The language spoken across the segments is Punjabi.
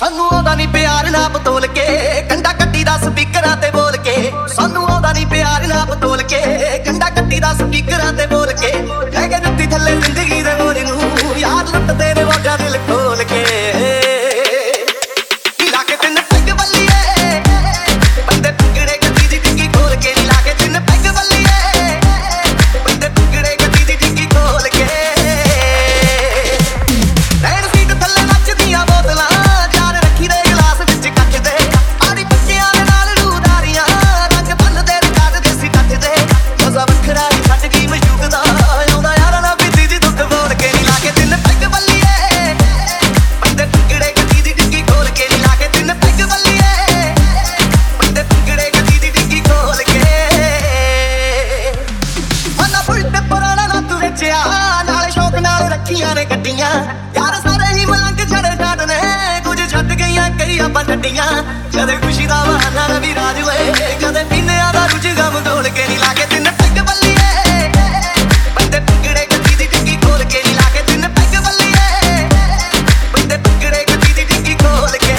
ਸਾਨੂੰ ਆਉਂਦਾ ਨਹੀਂ ਪਿਆਰ ਨਾ ਬਤੋਲ ਕੇ ਕੰਡਾ ਕੱਟੀ ਦਾ ਸਪੀਕਰਾਂ ਤੇ ਬੋਲ ਕੇ ਸਾਨੂੰ ਆਉਂਦਾ ਨਹੀਂ ਪਿਆਰ ਨਾ ਬਤੋਲ ਕੇ ਕੰਡਾ ਕੱਟੀ ਦਾ ਸਪੀਕਰਾਂ ਤੇ ਬੋਲ ਕੇ ਕਹਿ ਕੇ ਜੁੱਤੀ ਥੱਲੇ ਜ਼ਿੰਦਗੀ ਦੇ ਬੋਲ ਨੂੰ ਯਾਰ ਲੁੱਟਦੇ ਨੇ ਵੋਟਾਂ ਦਿਲ ਖੋਲ ਕੇ ਲਾ ਕੇ ਤਿੰਨ ਪੈਗ ਬੱਲੀਏ ਬੰਦੇ ਟੁਕੜੇ ਗੱਡੀ ਦੀ ਡਿੱਗੀ ਖੋਲ ਕੇ ਲਾ ਕੇ ਤਿੰਨ ਪੈਗ ਬੱਲੀਏ ਬੰਦੇ ਟੁਕੜੇ ਗੱਡੀ ਦੀ ਡਿੱਗੀ ਖੋਲ ਕੇ ਰੈਣ ਸੀਟ ਥੱਲੇ ਨੱਚਦੀਆਂ ਬੋਤਲਾਂ ਚਾਰ ਰੱਖੀ ਦੇ ਗਲਾਸ ਵਿੱਚ ਕੱਚ ਦੇ ਆੜੀ ਬੱਚਿਆਂ ਦੇ ਨਾਲ ਰੂਦਾਰੀਆਂ ਰੰਗ ਬੰਨਦੇ ਕੱਢ ਦੇ ਸੀ ਕੱਚ ਦੇ ਮਜ਼ਾ ਵੱਖਰਾ ਹੀ ਛੱਡ ਗਈ ਮਸ਼ੂਕ ਦਾ ਆਉਂਦਾ ਯਾਰਾਂ ਨਾਲ ਬੀਤੀ ਦੀ ਦੁੱਖ ਬੋਲ ਕੇ ਨੀ ਲਾ ਕੇ ਤਿੰਨ ਪੈਗ ਬੱਲੀਏ ਬੰਦੇ ਟੁਕੜੇ ਗੱਡੀ ਦੀ ਡਿੱਗੀ ਖੋਲ ਕੇ ਨੀ ਲਾ ਕੇ ਤਿੰਨ ਪੈਗ ਬੱਲੀਏ ਬੰਦੇ ਟੁਕੜੇ ਗੱਡੀ ਦੀ ਡਿੱਗੀ ਖੋਲ ਕੇ ਮਨਾ ਫੁੱਟ ਪੁਰਾਣਾ ਨਾ ਤੂੰ ਵੇਚਿਆ ਨਾਲ ਸ਼ੌਕ ਨਾਲ ਰੱਖੀਆਂ ਨੇ ਗੱਡੀਆਂ ਯਾਰ ਸਾਰੇ ਹੀ ਮਲੰਗ ਛੜੇ ਛੱਡ ਨੇ ਕੁਝ ਛੱਡ ਗਈਆਂ ਕਈ ਆਪਾਂ ਛੱਡੀਆਂ ਕਦੇ ਖੁਸ਼ੀ ਦਾ ਬਹਾਨਾ ਰਵੀ ਰਾਜ ਓਏ ਕਦੇ ਪੀਨਿਆਂ ਦਾ ਰੁਝ ਗਮ ਢੋਲ ਕੇ ਨੀ ਲਾ ਕੇ ਤਿੰਨ ਪੈਗ ਬੱਲੀਏ ਬੰਦੇ ਟੁਕੜੇ ਗੱਡੀ ਦੀ ਡਿੱਗੀ ਖੋਲ ਕੇ ਨੀ ਲਾ ਕੇ ਤਿੰਨ ਪੈਗ ਬੱਲੀਏ ਬੰਦੇ ਟੁਕੜੇ ਗੱਡੀ ਦੀ ਡਿੱਗੀ ਖੋਲ ਕੇ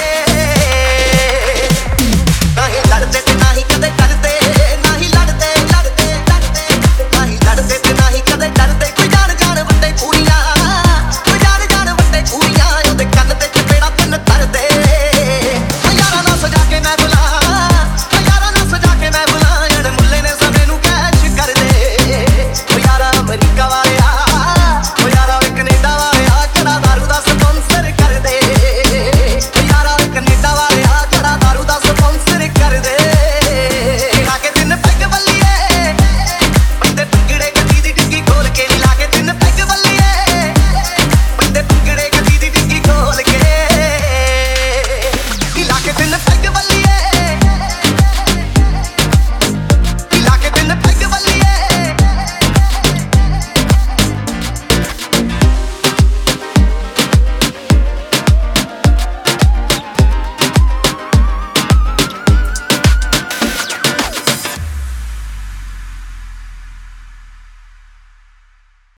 ਨਹੀਂ ਲੜਦੇ ਤੇ ਨਹੀਂ ਕਦੇ ਡਰਦੇ ਨਹੀਂ ਲੜਦੇ ਲੜਦੇ ਲੜਦੇ ਨਹੀਂ ਲੜਦੇ ਤੇ ਨਹੀਂ ਕਦੇ ਡਰਦੇ ਕੋਈ ਜਾਣ ਜਾਣ ਵੱਡੇ ਕੁੜੀਆਂ ਕੋਈ ਜਾਣ ਜਾਣ ਵੱਡੇ ਕੁੜੀਆਂ ਉਹਦੇ ਕੰਨ ਤੇ ਚਪੇੜਾ ਤਿੰਨ ਧਰਦੇ ਯਾਰਾਂ ਨਾਲ ਸਜਾ ਕੇ ਮੈਂ ਬੁਲਾ ਯਾਰਾਂ ਨਾਲ ਸਜਾ ਕੇ ਮੈਂ ਬੁਲਾ ਯਾਰ ਮੁੱਲੇ ਨੇ ਸਮੇਂ ਨੂੰ ਕੈਸ਼ ਕਰਦੇ ਉਹ ਯਾਰਾ ਅਮਰੀਕਾ ਵਾਲਿਆ ਉਹ ਯਾਰਾ ਕੈਨੇਡਾ ਵਾਲਿਆ ਕਿਹੜਾ ਦਾਰੂ ਦਾ ਸਪਾਂਸਰ ਕਰਦੇ ਉਹ ਯਾਰਾ ਕੈਨੇਡਾ ਵਾਲਿਆ ਕਿਹੜਾ ਦਾਰੂ ਦਾ ਸਪਾਂਸਰ ਕਰਦੇ ਲਾ ਕੇ ਤਿੰਨ ਪੈਗ ਬੱਲੀਏ ਬੰਦੇ ਟੁਕੜੇ ਗੱਡੀ ਦੀ ਡਿੱਗੀ ਖੋਲ ਕੇ ਨੀ ਲਾ ਕੇ ਤਿੰਨ ਪੈਗ ਬੱਲੀਏ ਬੰਦੇ ਟੁਕੜੇ ਗੱਡੀ ਦੀ ਡਿੱਗੀ ਖੋਲ ਕੇ ਨੀ ਲਾ ਕੇ ਤਿੰਨ ਪੈਗ ਬੱਲੀਏ